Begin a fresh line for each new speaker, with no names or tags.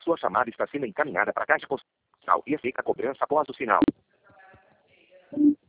Sua chamada está sendo encaminhada para a caixa postal e aceita a cobrança após o sinal.